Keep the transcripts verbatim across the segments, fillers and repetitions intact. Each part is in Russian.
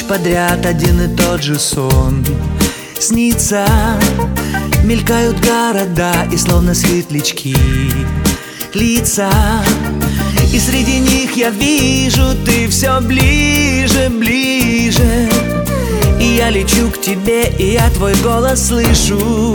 подряд один и тот же сон снится. Мелькают города и словно светлячки лица, и среди них я вижу, ты все ближе, ближе. И я лечу к тебе, и я твой голос слышу.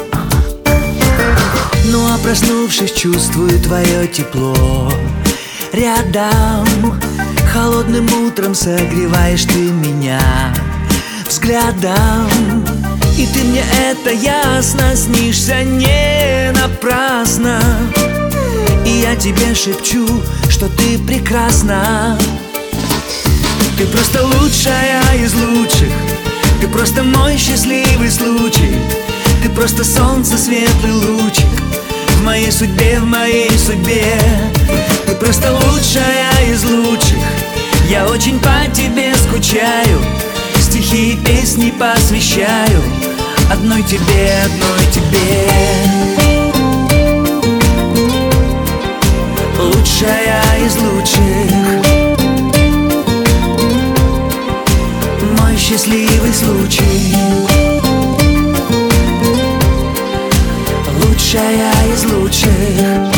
Ну а проснувшись, чувствую твое тепло рядом. Холодным утром согреваешь ты меня взглядом. И ты мне это ясно, снишься не напрасно. И я тебе шепчу, что ты прекрасна. Ты просто лучшая из лучших. Ты просто мой счастливый случай. Ты просто солнце, светлый лучик в моей судьбе, в моей судьбе. Ты просто лучшая из лучших. Я очень по тебе скучаю. Стихи и песни посвящаю одной тебе, одной тебе. Лучшая из лучших, мой счастливый случай. Лучшая из лучших.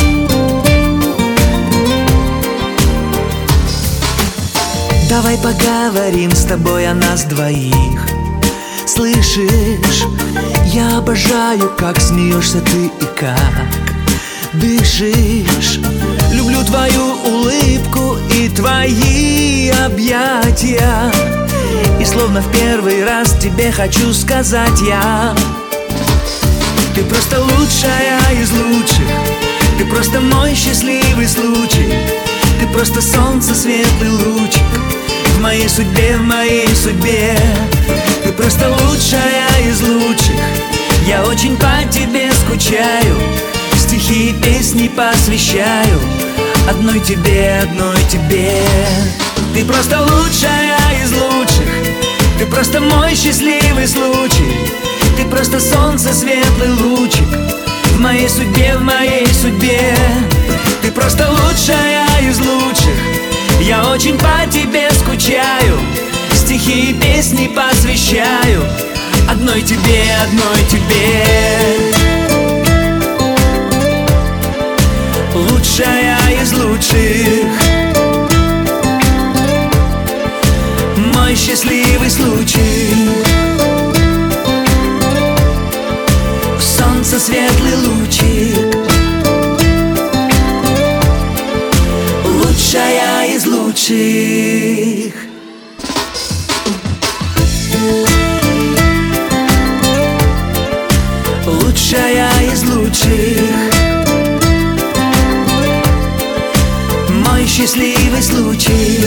Давай поговорим с тобой о нас двоих. Слышишь, я обожаю, как смеешься ты и как дышишь. Люблю твою улыбку и твои объятия. И словно в первый раз тебе хочу сказать я: ты просто лучшая из лучших. Ты просто мой счастливый случай. Ты просто солнце, светлый лучик в моей судьбе, в моей судьбе. Ты просто лучшая из лучших. Я очень по тебе скучаю. Стихи и песни посвящаю одной тебе, одной тебе. Ты просто лучшая из лучших. Ты просто мой счастливый случай. Ты просто солнце, светлый лучик в моей судьбе, в моей судьбе. Ты просто лучшая из лучших. Я очень по тебе скучаю. Стихи и песни посвящаю одной тебе, одной тебе. Лучшая из лучших, мой счастливый случай. Солнце, светлый лучик. Лучшая из лучших. Лучшая из лучших, мой счастливый случай.